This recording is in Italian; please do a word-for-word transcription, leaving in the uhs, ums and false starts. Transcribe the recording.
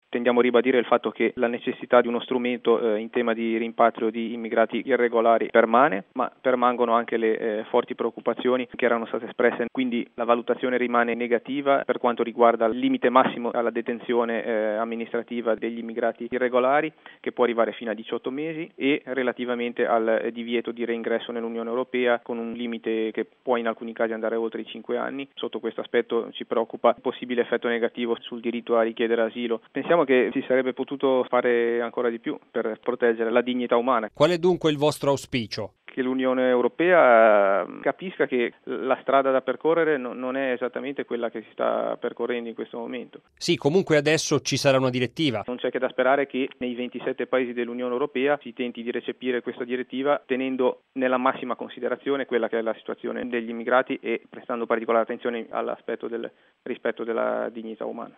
Tendiamo a ribadire il fatto che la necessità di uno strumento eh, in tema di rimpatrio di immigrati irregolari permane, ma permangono anche le eh, forti preoccupazioni che erano state espresse, quindi la valutazione rimane negativa per quanto riguarda il limite massimo alla detenzione eh, amministrativa degli immigrati irregolari, che può arrivare fino a diciotto mesi, e relativamente al divieto di reingresso nell'Unione Europea con un limite che può in alcuni casi andare oltre i cinque anni. Sotto questo aspetto ci preoccupa il possibile effetto negativo sul diritto a richiedere asilo. Pensiamo che si sarebbe potuto fare ancora di più per proteggere la dignità umana. Qual è dunque il vostro auspicio? Che l'Unione Europea capisca che la strada da percorrere non è esattamente quella che si sta percorrendo in questo momento. Sì, comunque adesso ci sarà una direttiva. Non c'è che da sperare che nei ventisette paesi dell'Unione Europea si tenti di recepire questa direttiva tenendo nella massima considerazione quella che è la situazione degli immigrati e prestando particolare attenzione all'aspetto del rispetto della dignità umana.